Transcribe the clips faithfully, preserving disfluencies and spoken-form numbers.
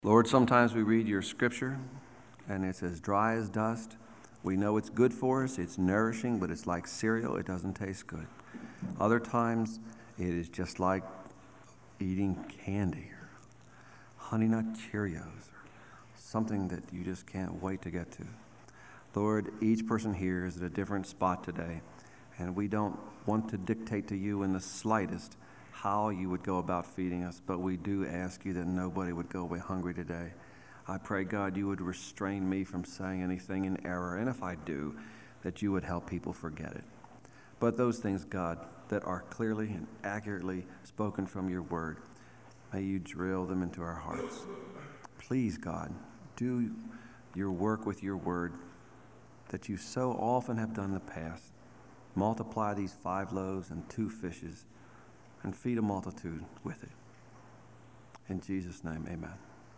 Lord, sometimes we read your scripture and it's as dry as dust. We know it's good for us, it's nourishing, but it's like cereal, it doesn't taste good. Other times it is just like eating candy or Honey Nut Cheerios or something that you just can't wait to get to. Lord, each person here is at a different spot today, and we don't want to dictate to you in the slightest how you would go about feeding us, but we do ask you that nobody would go away hungry today. I pray, God, you would restrain me from saying anything in error, and if I do, that you would help people forget it. But those things, God, that are clearly and accurately spoken from your word, may you drill them into our hearts. Please, God, do your work with your word that you so often have done in the past. Multiply these five loaves and two fishes and feed a multitude with it. In Jesus' name, amen.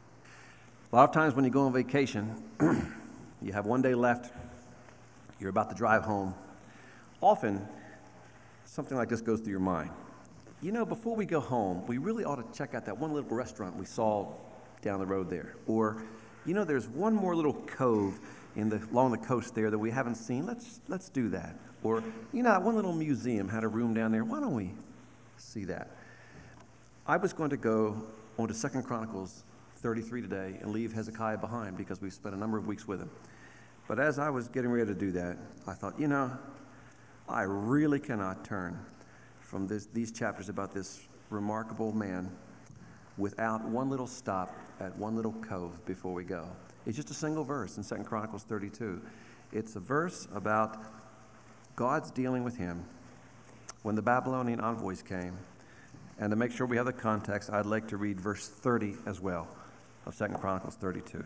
A lot of times when you go on vacation, you have one day left, you're about to drive home. Often, something like this goes through your mind. You know, before we go home, we really ought to check out that one little restaurant we saw down the road there. Or, you know, there's one more little cove in the, along the coast there that we haven't seen. Let's, let's do that. Or, you know, that one little museum had a room down there. Why don't we see that? I was going to go on to Second Chronicles thirty-three today and leave Hezekiah behind because we've spent a number of weeks with him. But as I was getting ready to do that, I thought, you know, I really cannot turn from this, these chapters about this remarkable man without one little stop at one little cove before we go. It's just a single verse in Second Chronicles thirty-two. It's a verse about God's dealing with him when the Babylonian envoys came. And to make sure we have the context, I'd like to read verse thirty as well of Second Chronicles thirty-two.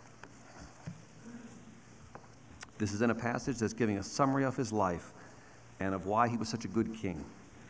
This is in a passage that's giving a summary of his life and of why he was such a good king.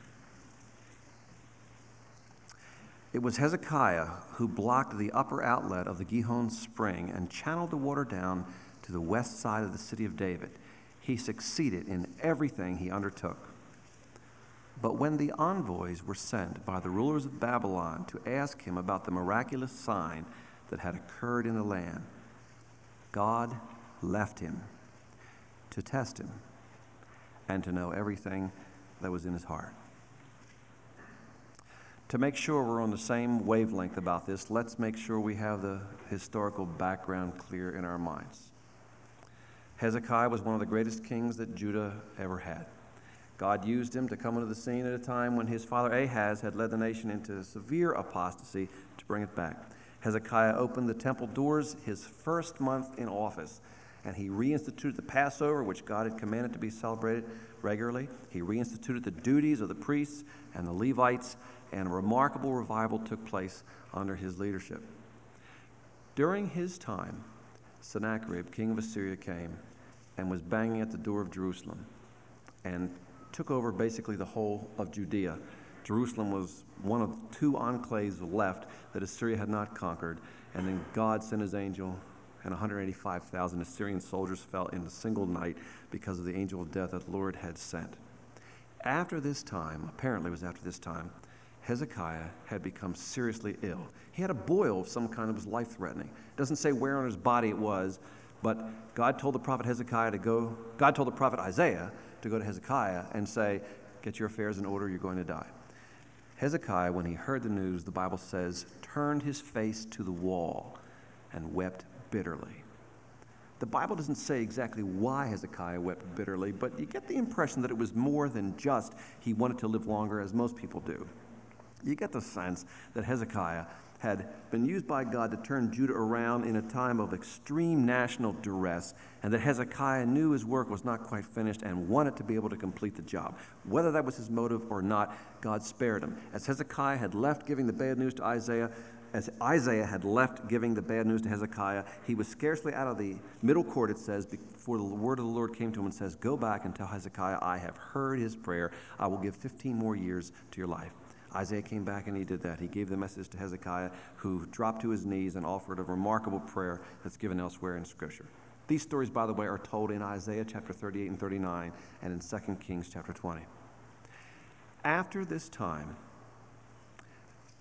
It was Hezekiah who blocked the upper outlet of the Gihon spring and channeled the water down to the west side of the city of David. He succeeded in everything he undertook. But when the envoys were sent by the rulers of Babylon to ask him about the miraculous sign that had occurred in the land, God left him to test him and to know everything that was in his heart. To make sure we're on the same wavelength about this, let's make sure we have the historical background clear in our minds. Hezekiah was one of the greatest kings that Judah ever had. God used him to come into the scene at a time when his father Ahaz had led the nation into severe apostasy to bring it back. Hezekiah opened the temple doors his first month in office, and he reinstituted the Passover, which God had commanded to be celebrated regularly. He reinstituted the duties of the priests and the Levites, and a remarkable revival took place under his leadership. During his time, Sennacherib, king of Assyria, came and was banging at the door of Jerusalem and took over basically the whole of Judea. Jerusalem was one of two enclaves left that Assyria had not conquered, and then God sent his angel, and one hundred eighty-five thousand Assyrian soldiers fell in a single night because of the angel of death that the Lord had sent. After this time, apparently it was after this time, Hezekiah had become seriously ill. He had a boil of some kind that was life-threatening. It doesn't say where on his body it was, but God told the prophet Hezekiah to go, God told the prophet Isaiah to go to Hezekiah and say, get your affairs in order, you're going to die. Hezekiah, when he heard the news, the Bible says, turned his face to the wall and wept bitterly. The Bible doesn't say exactly why Hezekiah wept bitterly, but you get the impression that it was more than just he wanted to live longer, as most people do. You get the sense that Hezekiah had been used by God to turn Judah around in a time of extreme national duress, and that Hezekiah knew his work was not quite finished and wanted to be able to complete the job. Whether that was his motive or not, God spared him. As Hezekiah had left giving the bad news to Isaiah, as Isaiah had left giving the bad news to Hezekiah, he was scarcely out of the middle court, it says, before the word of the Lord came to him and says, go back and tell Hezekiah, I have heard his prayer. I will give fifteen more years to your life. Isaiah came back and he did that. He gave the message to Hezekiah, who dropped to his knees and offered a remarkable prayer that's given elsewhere in Scripture. These stories, by the way, are told in Isaiah chapter thirty-eight and thirty-nine and in Second Kings chapter twenty. After this time,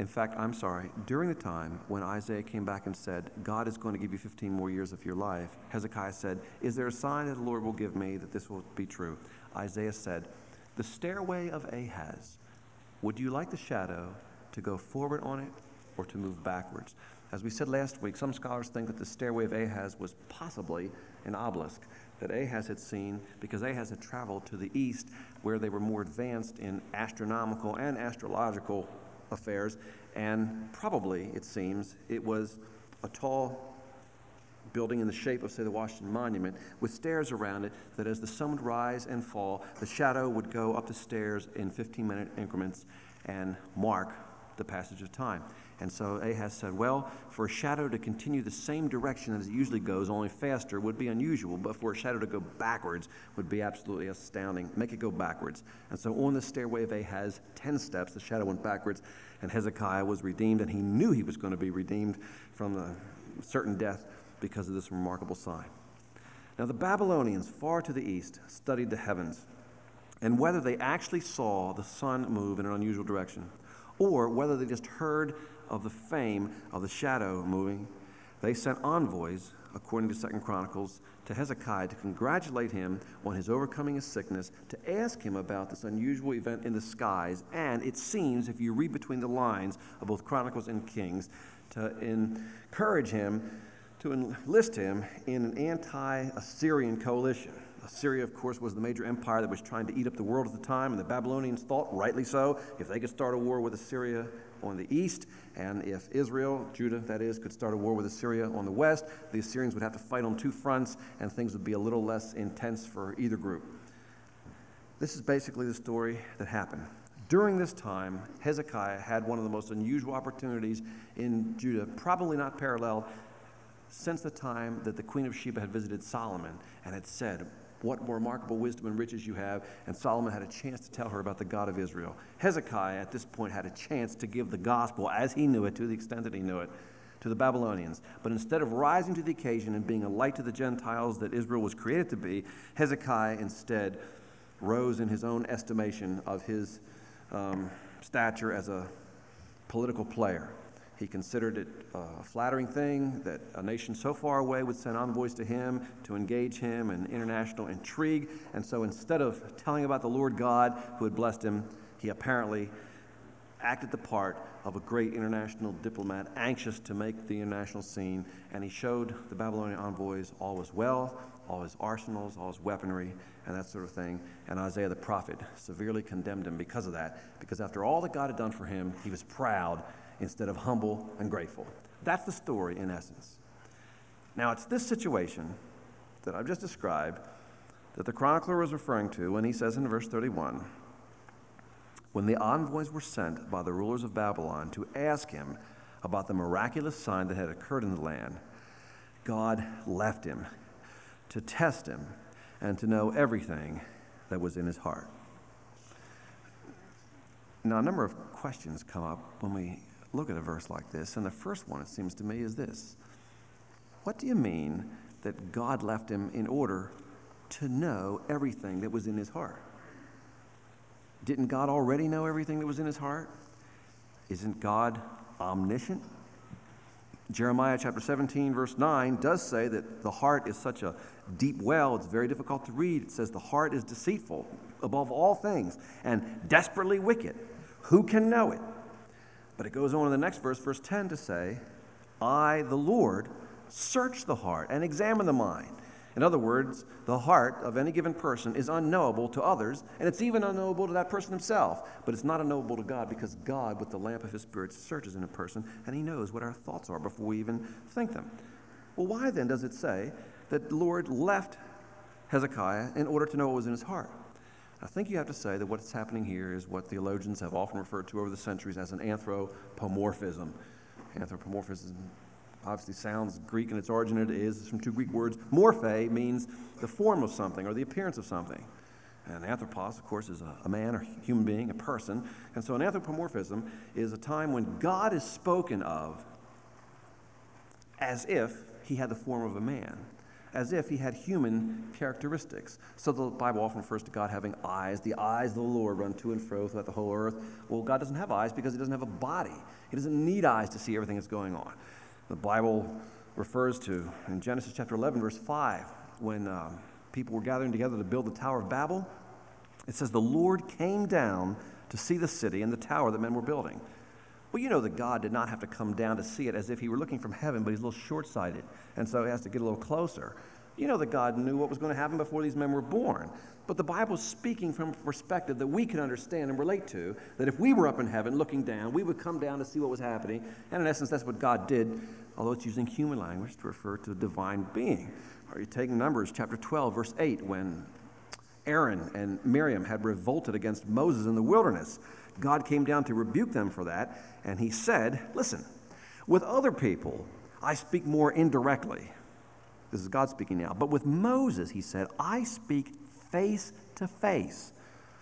In fact, I'm sorry, during the time when Isaiah came back and said, God is going to give you fifteen more years of your life, Hezekiah said, is there a sign that the Lord will give me that this will be true? Isaiah said, the stairway of Ahaz, would you like the shadow to go forward on it or to move backwards? As we said last week, some scholars think that the stairway of Ahaz was possibly an obelisk that Ahaz had seen because Ahaz had traveled to the east where they were more advanced in astronomical and astrological affairs, and probably, it seems, it was a tall building in the shape of, say, the Washington Monument with stairs around it that as the sun would rise and fall, the shadow would go up the stairs in fifteen-minute increments and mark the passage of time. And so Ahaz said, well, for a shadow to continue the same direction as it usually goes, only faster, would be unusual, but for a shadow to go backwards would be absolutely astounding. Make it go backwards. And so on the stairway of Ahaz, ten steps, the shadow went backwards, and Hezekiah was redeemed, and he knew he was going to be redeemed from a certain death because of this remarkable sign. Now the Babylonians, far to the east, studied the heavens, and whether they actually saw the sun move in an unusual direction, or whether they just heard of the fame of the shadow moving, they sent envoys, according to Second Chronicles, to Hezekiah to congratulate him on his overcoming his sickness, to ask him about this unusual event in the skies, and it seems, if you read between the lines of both Chronicles and Kings, to encourage him, to enlist him in an anti-Assyrian coalition. Assyria, of course, was the major empire that was trying to eat up the world at the time, and the Babylonians thought, rightly so, if they could start a war with Assyria on the east, and if Israel, Judah that is, could start a war with Assyria on the west, the Assyrians would have to fight on two fronts, and things would be a little less intense for either group. This is basically the story that happened. During this time, Hezekiah had one of the most unusual opportunities in Judah, probably not paralleled since the time that the Queen of Sheba had visited Solomon and had said, what remarkable wisdom and riches you have, and Solomon had a chance to tell her about the God of Israel. Hezekiah, at this point, had a chance to give the gospel as he knew it, to the extent that he knew it, to the Babylonians. But instead of rising to the occasion and being a light to the Gentiles that Israel was created to be, Hezekiah instead rose in his own estimation of his um, stature as a political player. He considered it a flattering thing that a nation so far away would send envoys to him to engage him in international intrigue. And so instead of telling about the Lord God who had blessed him, he apparently acted the part of a great international diplomat, anxious to make the international scene. And he showed the Babylonian envoys all his wealth, all his arsenals, all his weaponry, and that sort of thing. And Isaiah the prophet severely condemned him because of that, because after all that God had done for him, he was proud instead of humble and grateful. That's the story in essence. Now, it's this situation that I've just described that the chronicler was referring to when he says in verse thirty-one, when the envoys were sent by the rulers of Babylon to ask him about the miraculous sign that had occurred in the land, God left him to test him and to know everything that was in his heart. Now, a number of questions come up when we look at a verse like this, and the first one, it seems to me, is this. What do you mean that God left him in order to know everything that was in his heart? Didn't God already know everything that was in his heart? Isn't God omniscient? Jeremiah chapter seventeen, verse nine does say that the heart is such a deep well, it's very difficult to read. It says the heart is deceitful above all things and desperately wicked. Who can know it? But it goes on in the next verse, verse ten, to say, I, the Lord, search the heart and examine the mind. In other words, the heart of any given person is unknowable to others, and it's even unknowable to that person himself. But it's not unknowable to God because God, with the lamp of his Spirit, searches in a person, and he knows what our thoughts are before we even think them. Well, why then does it say that the Lord left Hezekiah in order to know what was in his heart? I think you have to say that what's happening here is what theologians have often referred to over the centuries as an anthropomorphism. Anthropomorphism obviously sounds Greek in its origin. It is. It's from two Greek words. Morphe means the form of something or the appearance of something. And anthropos, of course, is a, a man or human being, a person. And so an anthropomorphism is a time when God is spoken of as if he had the form of a man. as if he had human characteristics. So the Bible often refers to God having eyes. The eyes of the Lord run to and fro throughout the whole earth. Well, God doesn't have eyes because he doesn't have a body. He doesn't need eyes to see everything that's going on. The Bible refers to, in Genesis chapter eleven, verse five, when um, people were gathering together to build the Tower of Babel, it says, the Lord came down to see the city and the tower that men were building. Well, you know that God did not have to come down to see it as if he were looking from heaven, but he's a little short-sighted, and so he has to get a little closer. You know that God knew what was going to happen before these men were born. But the Bible's speaking from a perspective that we can understand and relate to, that if we were up in heaven looking down, we would come down to see what was happening. And in essence, that's what God did, although it's using human language to refer to a divine being. Or you take Numbers chapter twelve, verse eight, when Aaron and Miriam had revolted against Moses in the wilderness. God came down to rebuke them for that, and he said, listen, with other people, I speak more indirectly. This is God speaking now. But with Moses, he said, I speak face to face.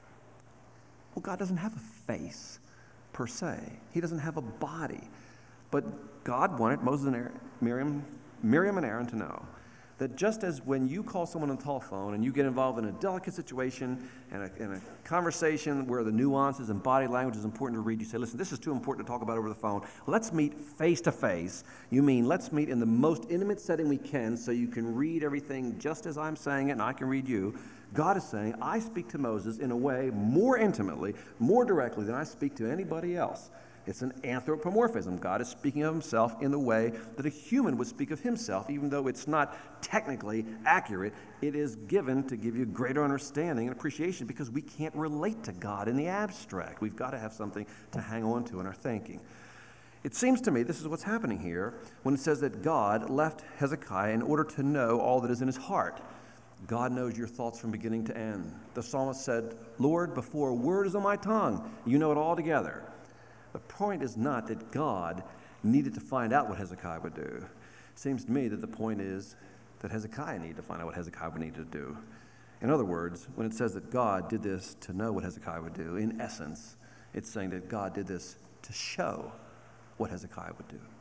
Well, God doesn't have a face, per se. He doesn't have a body. But God wanted Moses and Aaron, Miriam, Miriam and Aaron to know that just as when you call someone on the telephone and you get involved in a delicate situation and a, in a conversation where the nuances and body language is important to read, you say, listen, this is too important to talk about over the phone. Let's meet face to face. You mean let's meet in the most intimate setting we can so you can read everything just as I'm saying it and I can read you. God is saying, I speak to Moses in a way more intimately, more directly than I speak to anybody else. It's an anthropomorphism. God is speaking of himself in the way that a human would speak of himself, even though it's not technically accurate. It is given to give you greater understanding and appreciation because we can't relate to God in the abstract. We've got to have something to hang on to in our thinking. It seems to me this is what's happening here when it says that God left Hezekiah in order to know all that is in his heart. God knows your thoughts from beginning to end. The psalmist said, Lord, before a word is on my tongue, you know it all together. The point is not that God needed to find out what Hezekiah would do. It seems to me that the point is that Hezekiah needed to find out what Hezekiah would need to do. In other words, when it says that God did this to know what Hezekiah would do, in essence, it's saying that God did this to show what Hezekiah would do.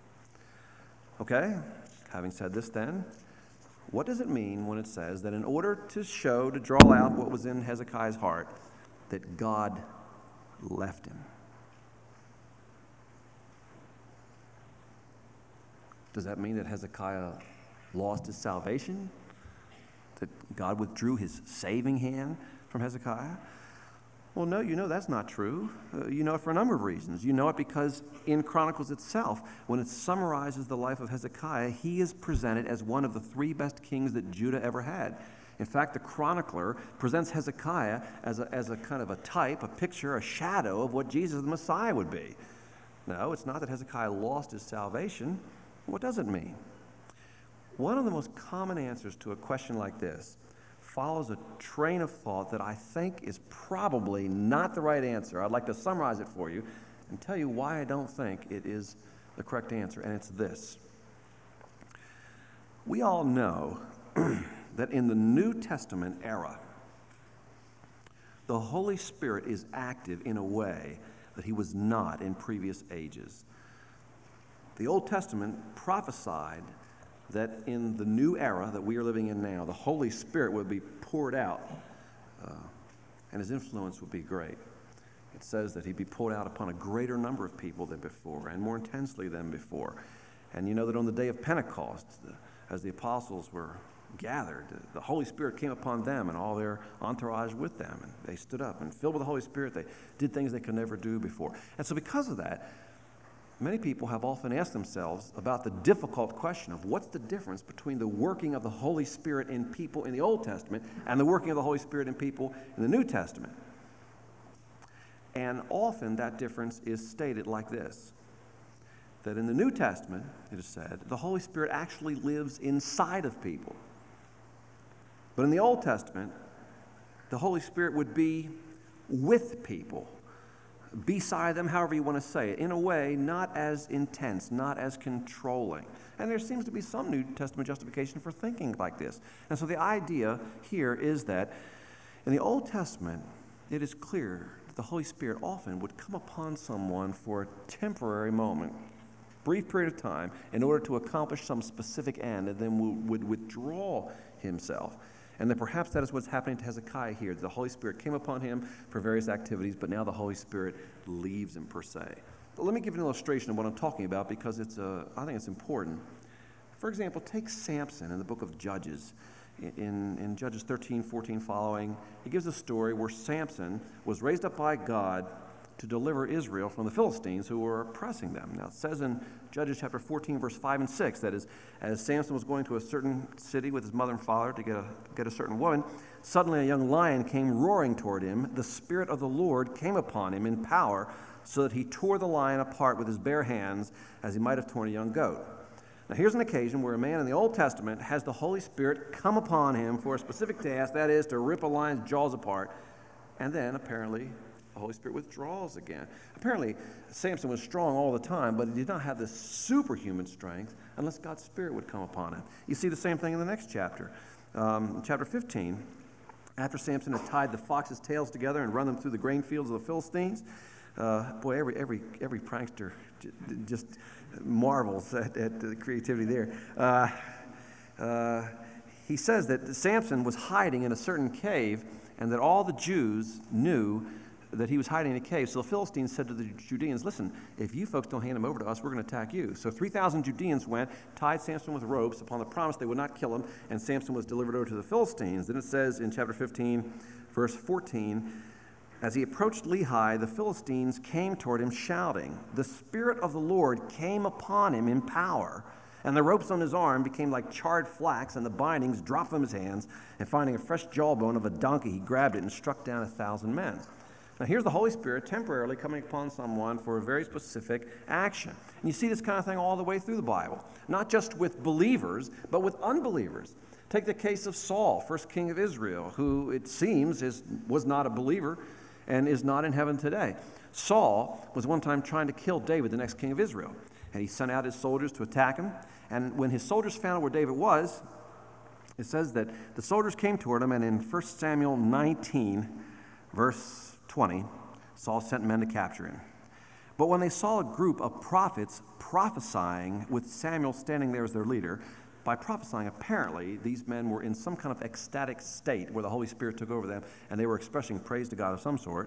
Okay, having said this then, what does it mean when it says that in order to show, to draw out what was in Hezekiah's heart, that God left him? Does that mean that Hezekiah lost his salvation? That God withdrew his saving hand from Hezekiah? Well, no, you know that's not true. Uh, you know it for a number of reasons. You know it because in Chronicles itself, when it summarizes the life of Hezekiah, he is presented as one of the three best kings that Judah ever had. In fact, the chronicler presents Hezekiah as a, as a kind of a type, a picture, a shadow of what Jesus the Messiah would be. No, it's not that Hezekiah lost his salvation. What does it mean? One of the most common answers to a question like this follows a train of thought that I think is probably not the right answer. I'd like to summarize it for you and tell you why I don't think it is the correct answer, and it's this. We all know that in the New Testament era, the Holy Spirit is active in a way that he was not in previous ages. The Old Testament prophesied that in the new era that we are living in now, the Holy Spirit would be poured out, uh, and his influence would be great. It says that he'd be poured out upon a greater number of people than before, and more intensely than before. And you know that on the day of Pentecost, the, as the apostles were gathered, the Holy Spirit came upon them and all their entourage with them, and they stood up, and filled with the Holy Spirit, they did things they could never do before. And so because of that, many people have often asked themselves about the difficult question of what's the difference between the working of the Holy Spirit in people in the Old Testament and the working of the Holy Spirit in people in the New Testament. And often that difference is stated like this, that in the New Testament, it is said, the Holy Spirit actually lives inside of people. But in the Old Testament, the Holy Spirit would be with people, beside them, however you want to say it, in a way not as intense, not as controlling. And there seems to be some New Testament justification for thinking like this. And so the idea here is that in the Old Testament, it is clear that the Holy Spirit often would come upon someone for a temporary moment. brief period of time in order to accomplish some specific end, and then would withdraw himself. And then perhaps that is what's happening to Hezekiah here. The Holy Spirit came upon him for various activities, but now the Holy Spirit leaves him per se. But let me give you an illustration of what I'm talking about, because it's uh, I think it's important. For example, take Samson in the book of Judges. In, in Judges thirteen, fourteen following, he gives a story where Samson was raised up by God to deliver Israel from the Philistines who were oppressing them. Now, it says in Judges chapter fourteen, verse five and six, that is, as Samson was going to a certain city with his mother and father to get a, get a certain woman, suddenly a young lion came roaring toward him. The Spirit of the Lord came upon him in power, so that he tore the lion apart with his bare hands, as he might have torn a young goat. Now, here's an occasion where a man in the Old Testament has the Holy Spirit come upon him for a specific task, that is, to rip a lion's jaws apart, and then, apparently, the Holy Spirit withdraws again. Apparently, Samson was strong all the time, but he did not have this superhuman strength unless God's Spirit would come upon him. You see the same thing in the next chapter. Um, in chapter fifteen, after Samson had tied the foxes' tails together and run them through the grain fields of the Philistines, uh, boy, every every every prankster j- just marvels at, at the creativity there. Uh, uh, he says that Samson was hiding in a certain cave, and that all the Jews knew that he was hiding in a cave. So the Philistines said to the Judeans, listen, if you folks don't hand him over to us, we're going to attack you. So three thousand Judeans went, tied Samson with ropes upon the promise they would not kill him, and Samson was delivered over to the Philistines. Then it says in chapter fifteen, verse fourteen, as he approached Lehi, the Philistines came toward him shouting. The Spirit of the Lord came upon him in power, and the ropes on his arm became like charred flax, and the bindings dropped from his hands, and finding a fresh jawbone of a donkey, he grabbed it and struck down a thousand men. Now, here's the Holy Spirit temporarily coming upon someone for a very specific action. And you see this kind of thing all the way through the Bible, not just with believers, but with unbelievers. Take the case of Saul, first king of Israel, who it seems is, was not a believer and is not in heaven today. Saul was one time trying to kill David, the next king of Israel, and he sent out his soldiers to attack him. And when his soldiers found out where David was, it says that the soldiers came toward him, and in First Samuel nineteen, verse twenty, Saul sent men to capture him. But when they saw a group of prophets prophesying with Samuel standing there as their leader, by prophesying, apparently, these men were in some kind of ecstatic state where the Holy Spirit took over them, and they were expressing praise to God of some sort.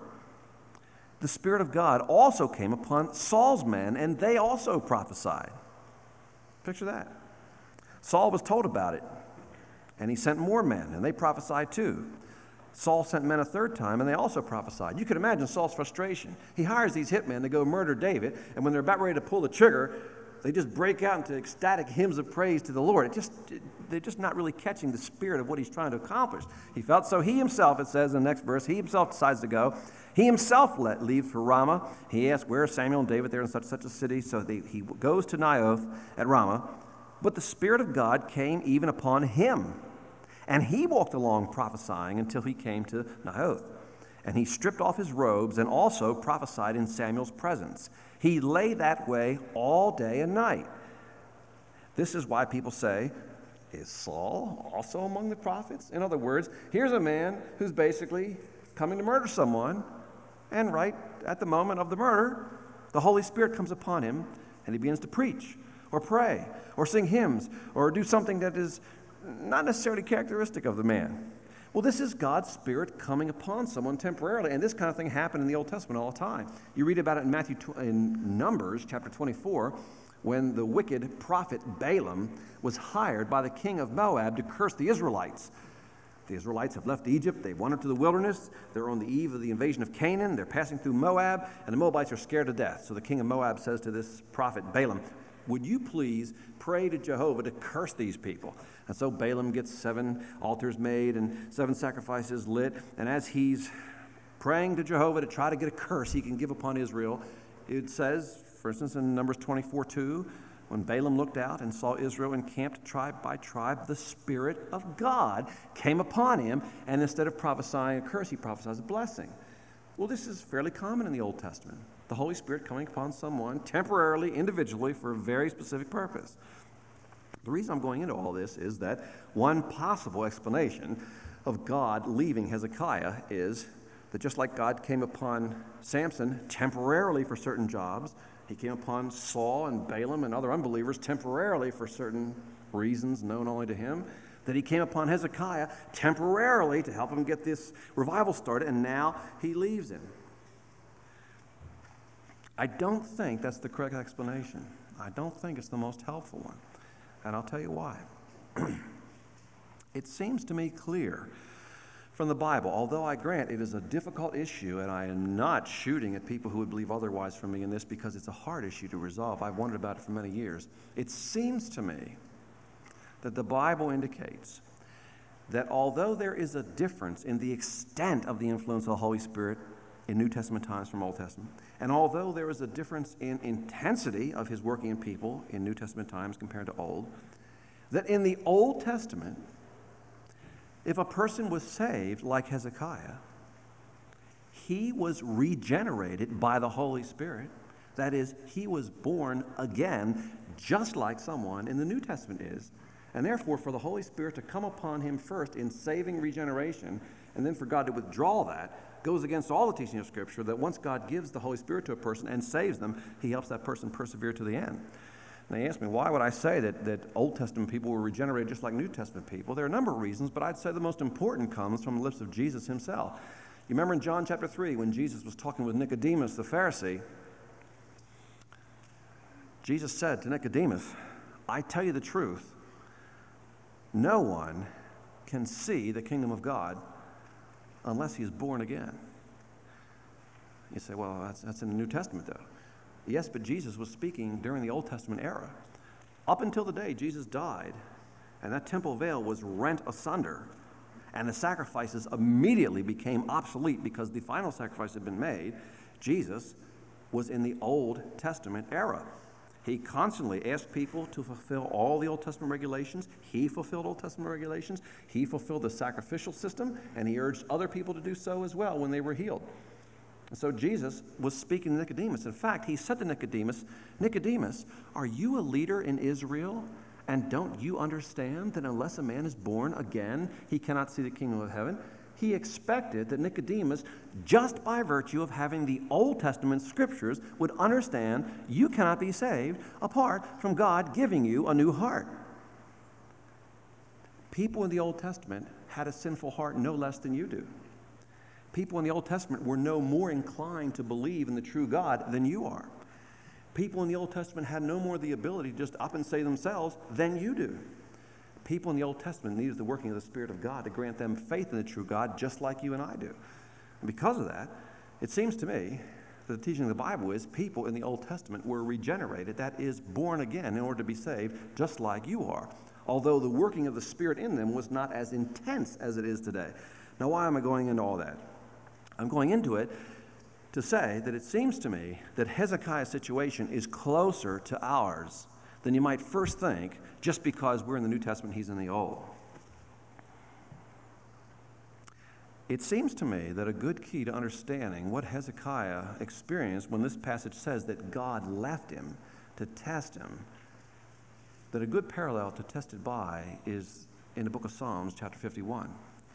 The Spirit of God also came upon Saul's men, and they also prophesied. Picture that. Saul was told about it, and he sent more men, and they prophesied too. Saul sent men a third time, and they also prophesied. You can imagine Saul's frustration. He hires these hitmen to go murder David, and when they're about ready to pull the trigger, they just break out into ecstatic hymns of praise to the Lord. It just, it, they're just not really catching the spirit of what he's trying to accomplish. He felt so. He himself, it says in the next verse, he himself decides to go. He himself let leave for Ramah. He asked, where are Samuel and David? They're in such such a city. So they, he goes to Naioth at Ramah. But the Spirit of God came even upon him. And he walked along prophesying until he came to Naioth. And he stripped off his robes and also prophesied in Samuel's presence. He lay that way all day and night. This is why people say, is Saul also among the prophets? In other words, here's a man who's basically coming to murder someone, and right at the moment of the murder, the Holy Spirit comes upon him, and he begins to preach, or pray, or sing hymns, or do something that is not necessarily characteristic of the man. Well, this is God's Spirit coming upon someone temporarily, and this kind of thing happened in the Old Testament all the time. You read about it in Matthew, in Numbers chapter twenty-four, when the wicked prophet Balaam was hired by the king of Moab to curse the Israelites. The Israelites have left Egypt, they've wandered to the wilderness, they're on the eve of the invasion of Canaan, they're passing through Moab, and the Moabites are scared to death. So the king of Moab says to this prophet Balaam, would you please pray to Jehovah to curse these people? And so Balaam gets seven altars made and seven sacrifices lit. And as he's praying to Jehovah to try to get a curse he can give upon Israel, it says, for instance, in Numbers twenty-four two, when Balaam looked out and saw Israel encamped tribe by tribe, the Spirit of God came upon him. And instead of prophesying a curse, he prophesies a blessing. Well, this is fairly common in the Old Testament. The Holy Spirit coming upon someone temporarily, individually, for a very specific purpose. The reason I'm going into all this is that one possible explanation of God leaving Hezekiah is that just like God came upon Samson temporarily for certain jobs, He came upon Saul and Balaam and other unbelievers temporarily for certain reasons known only to him. That he came upon Hezekiah temporarily to help him get this revival started, and now he leaves him. I don't think that's the correct explanation. I don't think it's the most helpful one, and I'll tell you why. It seems to me clear from the Bible, although I grant it is a difficult issue, and I am not shooting at people who would believe otherwise from me in this because it's a hard issue to resolve. I've wondered about it for many years. It seems to me that the Bible indicates that although there is a difference in the extent of the influence of the Holy Spirit in New Testament times from Old Testament, and although there is a difference in intensity of his working in people in New Testament times compared to Old, that in the Old Testament, if a person was saved like Hezekiah, he was regenerated by the Holy Spirit. That is, he was born again, just like someone in the New Testament is. And therefore, for the Holy Spirit to come upon him first in saving regeneration, and then for God to withdraw that, goes against all the teaching of Scripture, that once God gives the Holy Spirit to a person and saves them, he helps that person persevere to the end. And they asked me, why would I say that, that Old Testament people were regenerated just like New Testament people? There are a number of reasons, but I'd say the most important comes from the lips of Jesus himself. You remember in John chapter three, when Jesus was talking with Nicodemus the Pharisee, Jesus said to Nicodemus, I tell you the truth, no one can see the kingdom of God unless he is born again. You say, well, that's, that's in the New Testament, though. Yes, but Jesus was speaking during the Old Testament era. Up until the day Jesus died, and that temple veil was rent asunder, and the sacrifices immediately became obsolete because the final sacrifice had been made, Jesus was in the Old Testament era. He constantly asked people to fulfill all the Old Testament regulations. He fulfilled Old Testament regulations. He fulfilled the sacrificial system, and he urged other people to do so as well when they were healed. And so Jesus was speaking to Nicodemus. In fact, he said to Nicodemus, Nicodemus, are you a leader in Israel, and don't you understand that unless a man is born again, he cannot see the kingdom of heaven? He expected that Nicodemus, just by virtue of having the Old Testament scriptures, would understand you cannot be saved apart from God giving you a new heart. People in the Old Testament had a sinful heart no less than you do. People in the Old Testament were no more inclined to believe in the true God than you are. People in the Old Testament had no more the ability to just up and say themselves than you do. People in the Old Testament needed the working of the Spirit of God to grant them faith in the true God, just like you and I do. And because of that, it seems to me that the teaching of the Bible is people in the Old Testament were regenerated, that is, born again in order to be saved, just like you are, although the working of the Spirit in them was not as intense as it is today. Now, why am I going into all that? I'm going into it to say that it seems to me that Hezekiah's situation is closer to ours than you might first think, just because we're in the New Testament, he's in the Old. It seems to me that a good key to understanding what Hezekiah experienced when this passage says that God left him to test him, that a good parallel to test it by is in the book of Psalms, chapter fifty-one.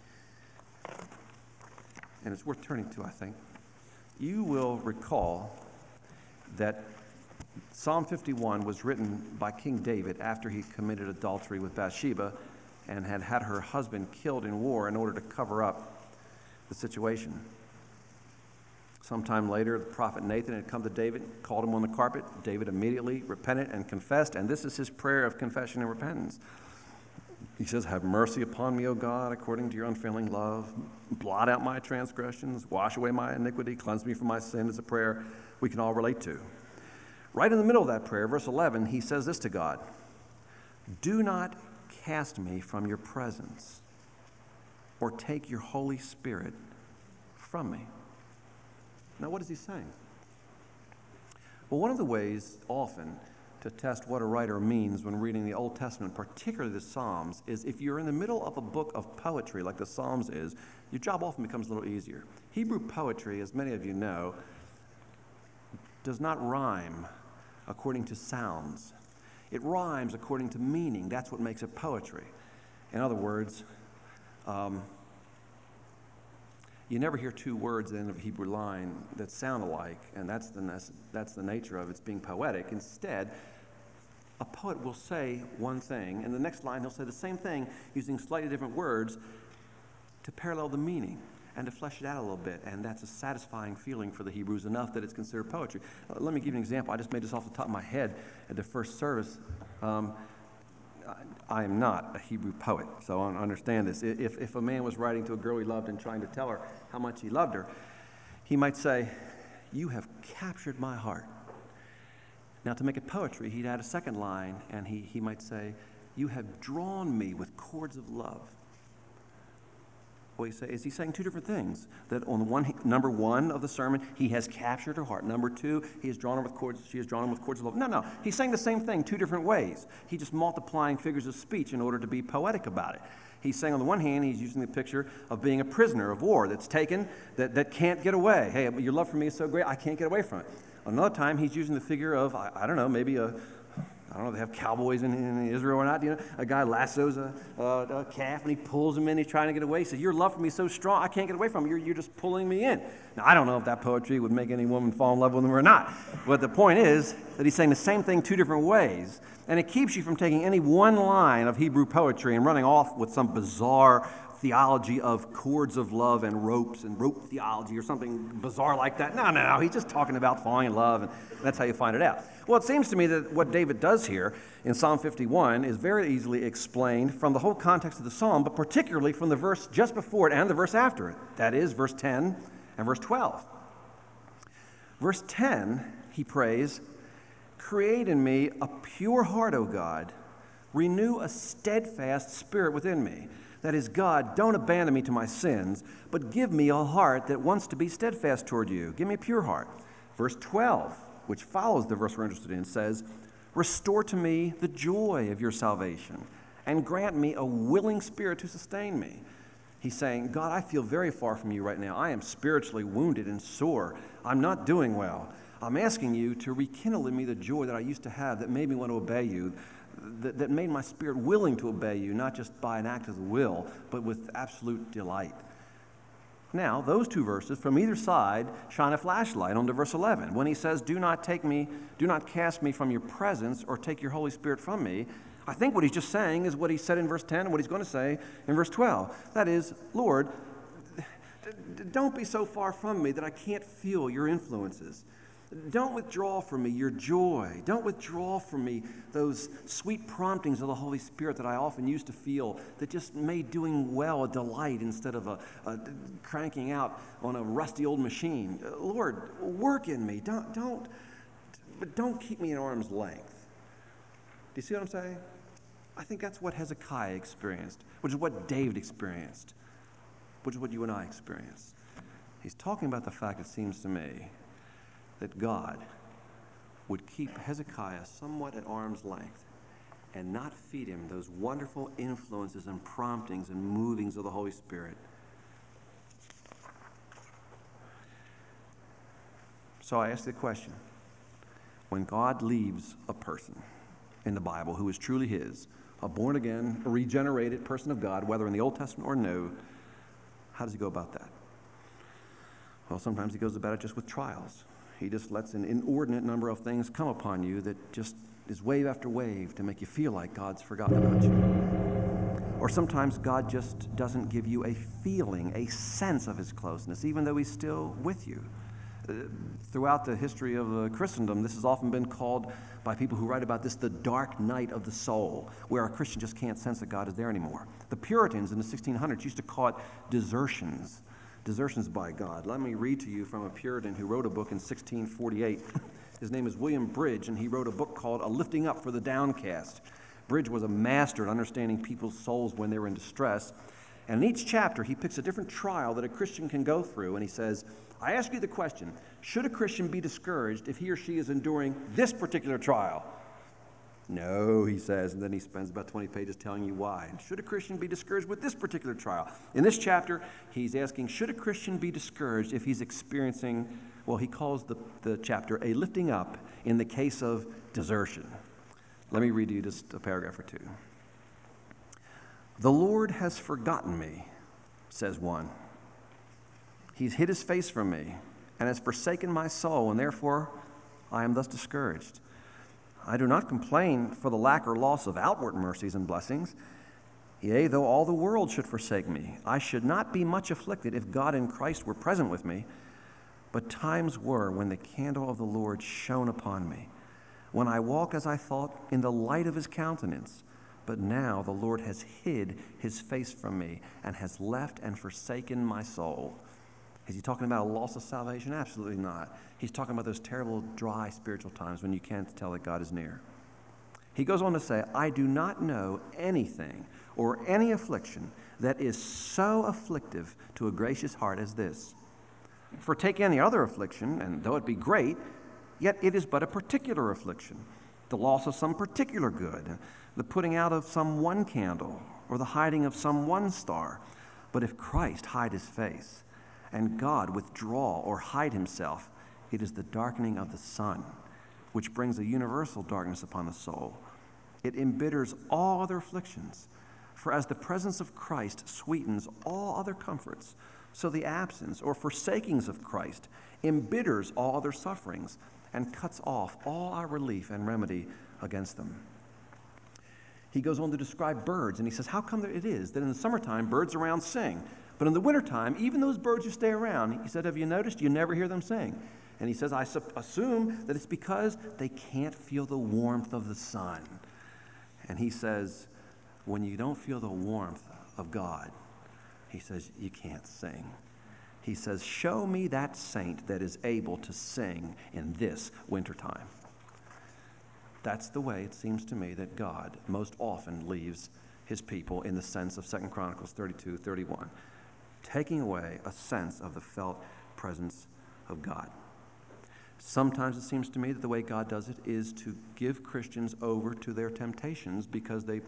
And it's worth turning to, I think. You will recall that Psalm fifty-one was written by King David after he committed adultery with Bathsheba and had had her husband killed in war in order to cover up the situation. Sometime later, the prophet Nathan had come to David, called him on the carpet. David immediately repented and confessed, and this is his prayer of confession and repentance. He says, have mercy upon me, O God, according to your unfailing love. Blot out my transgressions, wash away my iniquity, cleanse me from my sin. Is a prayer we can all relate to. Right in the middle of that prayer, verse eleven, he says this to God, do not cast me from your presence or take your Holy Spirit from me. Now, what is he saying? Well, one of the ways often to test what a writer means when reading the Old Testament, particularly the Psalms, is if you're in the middle of a book of poetry like the Psalms is, your job often becomes a little easier. Hebrew poetry, as many of you know, does not rhyme according to sounds. It rhymes according to meaning. That's what makes it poetry. In other words, um, you never hear two words at the end of a Hebrew line that sound alike, and that's the, that's the nature of it. It's being poetic. Instead, a poet will say one thing, and the next line he'll say the same thing using slightly different words to parallel the meaning and to flesh it out a little bit, and that's a satisfying feeling for the Hebrews, enough that it's considered poetry. Uh, let me give you an example. I just made this off the top of my head at the first service. Um, I, I am not a Hebrew poet, so I understand this. If, if a man was writing to a girl he loved and trying to tell her how much he loved her, he might say, "You have captured my heart." Now, to make it poetry, he'd add a second line, and he, he might say, "You have drawn me with cords of love." Well, he say, is he saying two different things? That on the one, number one of the sermon, he has captured her heart. Number two, he has drawn her with cords, she has drawn him with cords of love. No, no, he's saying the same thing two different ways. He's just multiplying figures of speech in order to be poetic about it. He's saying on the one hand, he's using the picture of being a prisoner of war that's taken, that, that can't get away. Hey, your love for me is so great, I can't get away from it. Another time, he's using the figure of, I, I don't know, maybe a, I don't know if they have cowboys in, in Israel or not. You know, a guy lassos a, a, a calf and he pulls him in. He's trying to get away. He says, "Your love for me is so strong, I can't get away from you. You're, you're just pulling me in." Now, I don't know if that poetry would make any woman fall in love with him or not. But the point is that he's saying the same thing two different ways. And it keeps you from taking any one line of Hebrew poetry and running off with some bizarre theology of cords of love and ropes and rope theology or something bizarre like that. No, no, no. He's just talking about falling in love, and that's how you find it out. Well, it seems to me that what David does here in Psalm fifty-one is very easily explained from the whole context of the psalm, but particularly from the verse just before it and the verse after it. That is, verse ten and verse twelve. Verse ten, he prays, "Create in me a pure heart, O God. Renew a steadfast spirit within me." That is, God, don't abandon me to my sins, but give me a heart that wants to be steadfast toward you. Give me a pure heart. Verse twelve, which follows the verse we're interested in, says, "Restore to me the joy of your salvation, and grant me a willing spirit to sustain me." He's saying, God, I feel very far from you right now. I am spiritually wounded and sore. I'm not doing well. I'm asking you to rekindle in me the joy that I used to have that made me want to obey you, that, that made my spirit willing to obey you, not just by an act of the will, but with absolute delight. Now, those two verses from either side shine a flashlight onto verse eleven. When he says, do not take me, do not cast me from your presence or take your Holy Spirit from me, I think what he's just saying is what he said in verse ten and what he's going to say in verse twelve. That is, Lord, don't be so far from me that I can't feel your influences. Don't withdraw from me your joy. Don't withdraw from me those sweet promptings of the Holy Spirit that I often used to feel that just made doing well a delight instead of a, a cranking out on a rusty old machine. Lord, work in me. Don't, don't, but don't keep me at arm's length. Do you see what I'm saying? I think that's what Hezekiah experienced, which is what David experienced, which is what you and I experience. He's talking about the fact, it seems to me, that God would keep Hezekiah somewhat at arm's length and not feed him those wonderful influences and promptings and movings of the Holy Spirit. So I ask the question, when God leaves a person in the Bible who is truly his, a born-again, a regenerated person of God, whether in the Old Testament or New, how does he go about that? Well, sometimes he goes about it just with trials. He just lets an inordinate number of things come upon you that just is wave after wave to make you feel like God's forgotten about you. Or sometimes God just doesn't give you a feeling, a sense of his closeness, even though he's still with you. Uh, throughout the history of uh, Christendom, this has often been called by people who write about this the dark night of the soul, where a Christian just can't sense that God is there anymore. The Puritans in the sixteen hundreds used to call it desertions. Desertions by God. Let me read to you from a Puritan who wrote a book in sixteen forty-eight. His name is William Bridge, and he wrote a book called A Lifting Up for the Downcast. Bridge was a master at understanding people's souls when they were in distress. And in each chapter, he picks a different trial that a Christian can go through, and he says, I ask you the question, should a Christian be discouraged if he or she is enduring this particular trial? No, he says, and then he spends about twenty pages telling you why. Should a Christian be discouraged with this particular trial? In this chapter, he's asking, should a Christian be discouraged if he's experiencing, well, he calls the, the chapter a lifting up in the case of desertion. Let me read you just a paragraph or two. The Lord has forgotten me, says one. He's hid his face from me and has forsaken my soul, and therefore I am thus discouraged. I do not complain for the lack or loss of outward mercies and blessings. Yea, though all the world should forsake me, I should not be much afflicted if God in Christ were present with me. But times were when the candle of the Lord shone upon me, when I walked as I thought in the light of his countenance. But now the Lord has hid his face from me and has left and forsaken my soul. Is he talking about a loss of salvation? Absolutely not. He's talking about those terrible, dry spiritual times when you can't tell that God is near. He goes on to say, I do not know anything or any affliction that is so afflictive to a gracious heart as this. For take any other affliction, and though it be great, yet it is but a particular affliction, the loss of some particular good, the putting out of some one candle, or the hiding of some one star. But if Christ hide his face, and God withdraw or hide himself, it is the darkening of the sun, which brings a universal darkness upon the soul. It embitters all other afflictions, for as the presence of Christ sweetens all other comforts, so the absence or forsakings of Christ embitters all other sufferings and cuts off all our relief and remedy against them. He goes on to describe birds, and he says, how come it is that in the summertime birds around sing, but in the wintertime, even those birds who stay around, he said, have you noticed you never hear them sing? And he says, I su- assume that it's because they can't feel the warmth of the sun. And he says, when you don't feel the warmth of God, he says, you can't sing. He says, show me that saint that is able to sing in this wintertime. That's the way it seems to me that God most often leaves his people in the sense of Second Chronicles thirty-two, thirty-one, taking away a sense of the felt presence of God. Sometimes it seems to me that the way God does it is to give Christians over to their temptations because they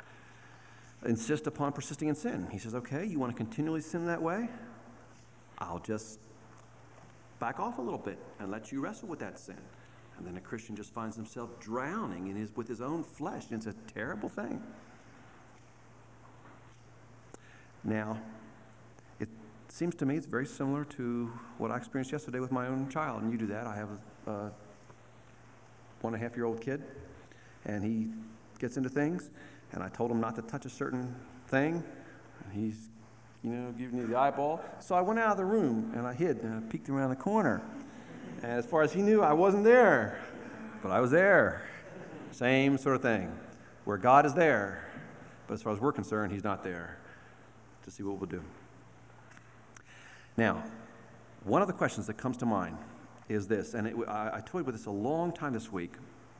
insist upon persisting in sin. He says, okay, you want to continually sin that way? I'll just back off a little bit and let you wrestle with that sin. And then a Christian just finds himself drowning in his, with his own flesh. And it's a terrible thing. Now, it seems to me it's very similar to what I experienced yesterday with my own child. And you do that. I have a, a one and a half year old kid, and he gets into things. And I told him not to touch a certain thing. And he's, you know, giving me the eyeball. So I went out of the room, and I hid, and I peeked around the corner. And as far as he knew, I wasn't there. But I was there. Same sort of thing. Where God is there. But as far as we're concerned, he's not there. To see what we'll do. Now, one of the questions that comes to mind is this. And it, I, I toyed with this a long time this week.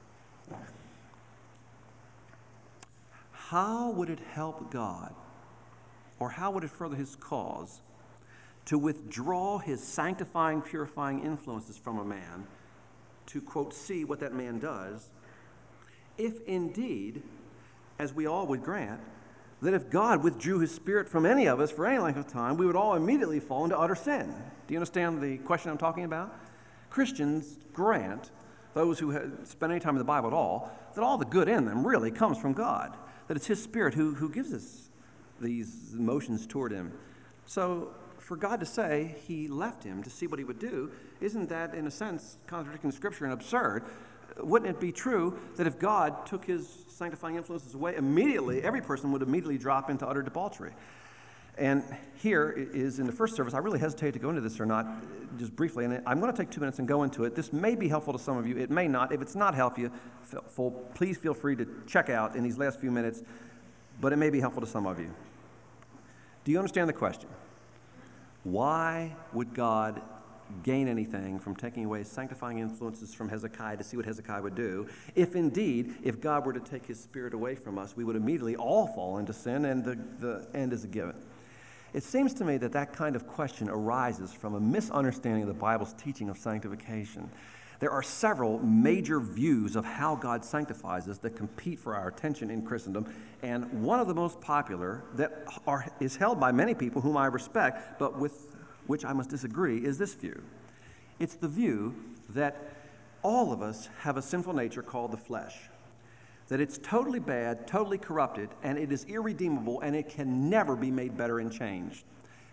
How would it help God, or how would it further his cause, to withdraw his sanctifying, purifying influences from a man, to, quote, see what that man does, if indeed, as we all would grant, that if God withdrew his spirit from any of us for any length of time, we would all immediately fall into utter sin? Do you understand the question I'm talking about? Christians grant, those who have spent any time in the Bible at all, that all the good in them really comes from God, that it's his spirit who, who gives us these emotions toward him. So for God to say he left him to see what he would do, isn't that, in a sense, contradicting Scripture and absurd? Wouldn't it be true that if God took his sanctifying influences away, immediately, every person would immediately drop into utter debauchery? And here is, in the first service, I really hesitate to go into this or not, just briefly, and I'm going to take two minutes and go into it. This may be helpful to some of you. It may not. If it's not helpful, please feel free to check out in these last few minutes, but it may be helpful to some of you. Do you understand the question? Why would God gain anything from taking away sanctifying influences from Hezekiah to see what Hezekiah would do, if indeed, if God were to take his spirit away from us, we would immediately all fall into sin, and the, the end is a given? It seems to me that that kind of question arises from a misunderstanding of the Bible's teaching of sanctification. There are several major views of how God sanctifies us that compete for our attention in Christendom, and one of the most popular that are, is held by many people whom I respect, but with which I must disagree, is this view. It's the view that all of us have a sinful nature called the flesh, that it's totally bad, totally corrupted, and it is irredeemable, and it can never be made better and changed.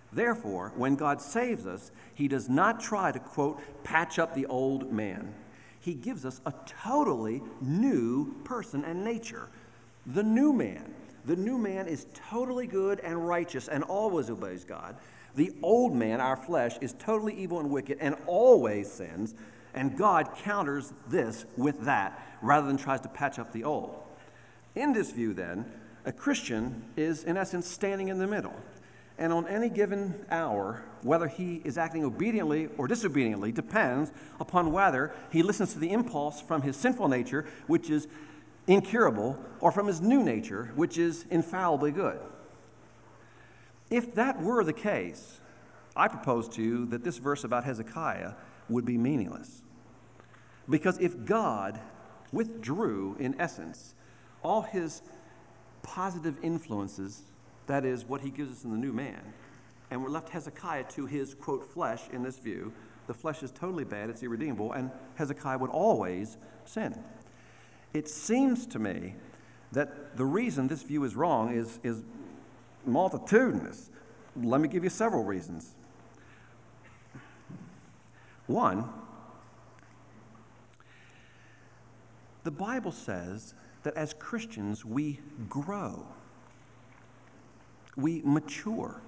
Therefore, when God saves us, he does not try to, quote, patch up the old man. He gives us a totally new person and nature, the new man. The new man is totally good and righteous and always obeys God. The old man, our flesh, is totally evil and wicked and always sins, and God counters this with that rather than tries to patch up the old. In this view, then, a Christian is, in essence, standing in the middle. And on any given hour, whether he is acting obediently or disobediently depends upon whether he listens to the impulse from his sinful nature, which is incurable, or from his new nature, which is infallibly good. If that were the case, I propose to you that this verse about Hezekiah would be meaningless. Because if God withdrew, in essence, all his positive influences, that is, what he gives us in the new man, and we're left Hezekiah to his, quote, flesh in this view, the flesh is totally bad, it's irredeemable, and Hezekiah would always sin. It seems to me that the reason this view is wrong is, is multitudinous. Let me give you several reasons. One, the Bible says that as Christians we grow, we mature.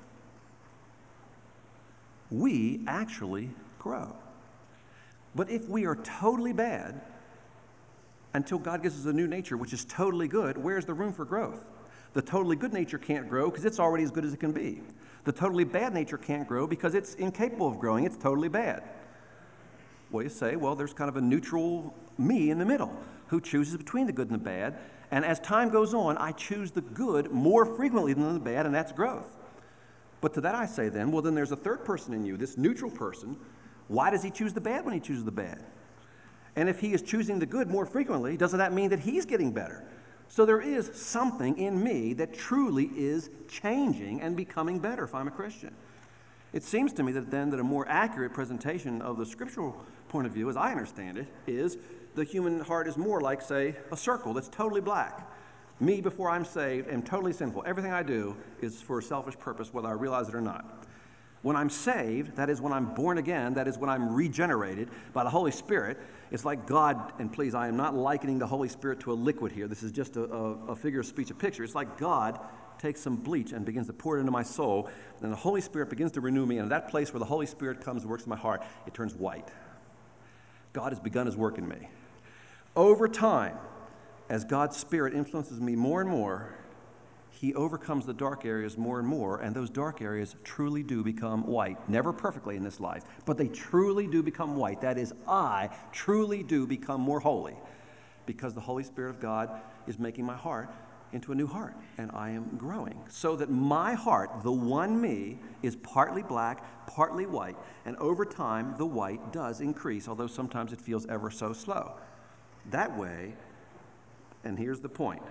We actually grow. But if we are totally bad, until God gives us a new nature, which is totally good, where's the room for growth? The totally good nature can't grow because it's already as good as it can be. The totally bad nature can't grow because it's incapable of growing. It's totally bad. Well, you say, well, there's kind of a neutral me in the middle who chooses between the good and the bad. And as time goes on, I choose the good more frequently than the bad, and that's growth. But to that I say then, well, then there's a third person in you, this neutral person. Why does he choose the bad when he chooses the bad? And if he is choosing the good more frequently, doesn't that mean that he's getting better? So there is something in me that truly is changing and becoming better if I'm a Christian. It seems to me that then that a more accurate presentation of the scriptural point of view, as I understand it, is the human heart is more like, say, a circle that's totally black. Me, before I'm saved, am totally sinful. Everything I do is for a selfish purpose, whether I realize it or not. When I'm saved, that is when I'm born again, that is when I'm regenerated by the Holy Spirit, it's like God, and please, I am not likening the Holy Spirit to a liquid here. This is just a, a, a figure of speech, a picture. It's like God takes some bleach and begins to pour it into my soul, and the Holy Spirit begins to renew me, and at that place where the Holy Spirit comes and works in my heart, it turns white. God has begun his work in me. Over time, as God's Spirit influences me more and more, he overcomes the dark areas more and more, and those dark areas truly do become white. Never perfectly in this life, but they truly do become white. That is, I truly do become more holy because the Holy Spirit of God is making my heart into a new heart, and I am growing. So that my heart, the one me, is partly black, partly white, and over time the white does increase, although sometimes it feels ever so slow. That way, and here's the point,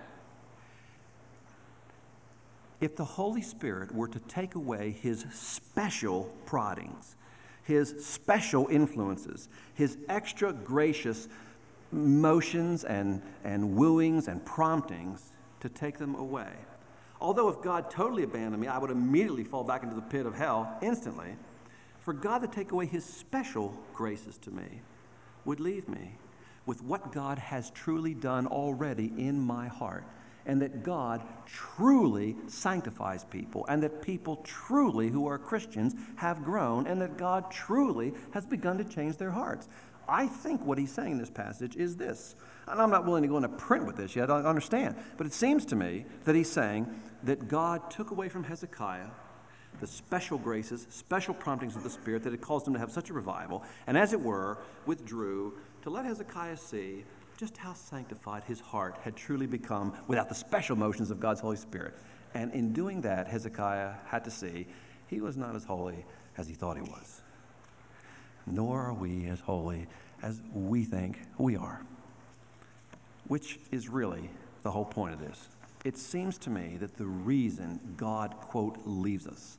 if the Holy Spirit were to take away his special proddings, his special influences, his extra gracious motions and, and wooings and promptings, to take them away. Although if God totally abandoned me, I would immediately fall back into the pit of hell instantly. For God to take away his special graces to me would leave me with what God has truly done already in my heart, and that God truly sanctifies people, and that people truly who are Christians have grown, and that God truly has begun to change their hearts. I think what he's saying in this passage is this, and I'm not willing to go into print with this yet, I understand, but it seems to me that he's saying that God took away from Hezekiah the special graces, special promptings of the Spirit that had caused him to have such a revival, and as it were, withdrew to let Hezekiah see just how sanctified his heart had truly become without the special motions of God's Holy Spirit. And in doing that, Hezekiah had to see he was not as holy as he thought he was. Nor are we as holy as we think we are. Which is really the whole point of this. It seems to me that the reason God, quote, leaves us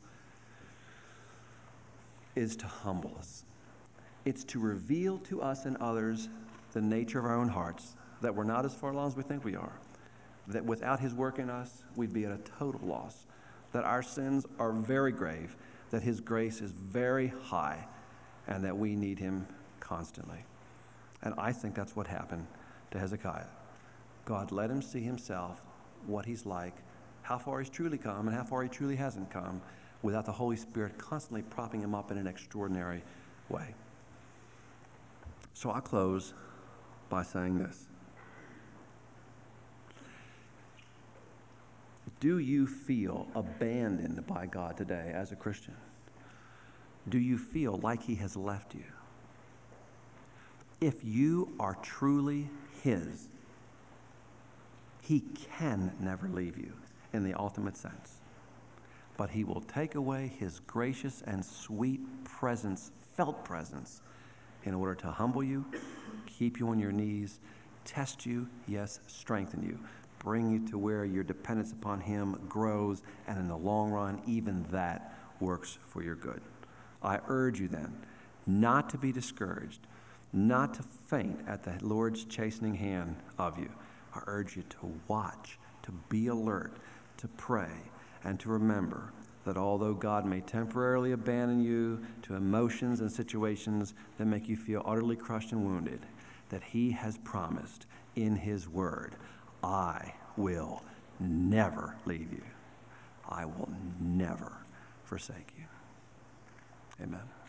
is to humble us. It's to reveal to us and others the nature of our own hearts, that we're not as far along as we think we are, that without his work in us, we'd be at a total loss, that our sins are very grave, that his grace is very high and that we need him constantly. And I think that's what happened to Hezekiah. God let him see himself, what he's like, how far he's truly come and how far he truly hasn't come, without the Holy Spirit constantly propping him up in an extraordinary way. So I'll close by saying this. Do you feel abandoned by God today as a Christian? Do you feel like he has left you? If you are truly his, he can never leave you in the ultimate sense. But he will take away his gracious and sweet presence, felt presence, in order to humble you, keep you on your knees, test you, yes, strengthen you, bring you to where your dependence upon him grows, and in the long run, even that works for your good. I urge you then not to be discouraged, not to faint at the Lord's chastening hand of you. I urge you to watch, to be alert, to pray, and to remember that although God may temporarily abandon you to emotions and situations that make you feel utterly crushed and wounded, that he has promised in his word, I will never leave you. I will never forsake you. Amen.